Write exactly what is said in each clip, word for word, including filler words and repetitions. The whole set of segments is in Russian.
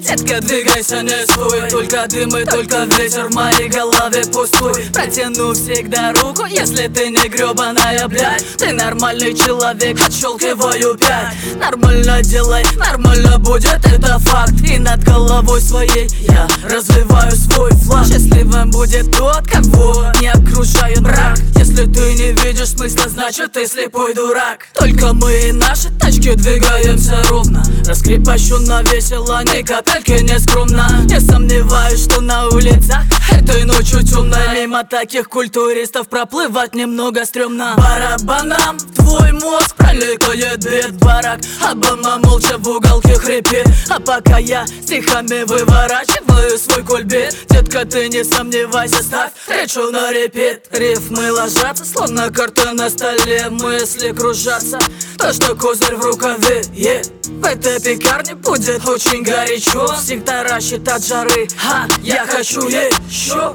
Детка, двигайся, не стой. Только дым и только ветер в моей голове пустой. Протяну всегда руку, если ты не гребаная, блядь. Ты нормальный человек, отщелкиваю пять. Нормально делай, нормально будет, это факт. И над головой своей я развиваю свой флаг. Счастливым будет тот, кого не окружает мрак. Если ты не видишь смысла, значит ты слепой дурак. Только мы и наши тачки двигаемся ровно. Раскрепощенно, весело, ни капельки не скромно. Не сомневаюсь, что на улицах этой ночью темно. Мимо таких культуристов проплывать немного стрёмно. Барабаном твой мозг пролетает бед барак. Обама молча в уголке хрипит. А пока я стихами выворачиваю свой кульбит. Детка, ты не сомневайся, ставь речу на репит. Рифмы ложатся, словно карты на столе. Мысли кружатся, то что козырь в рукаве, yeah. В этой пекарне будет очень горячо. Всегда рассчитать от жары, ха, я хочу еще.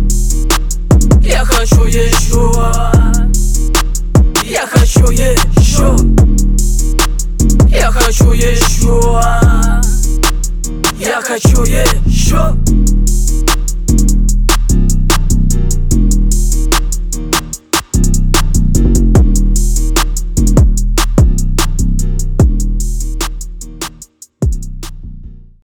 Я хочу еще. Я хочу еще. Я хочу еще. Я хочу еще.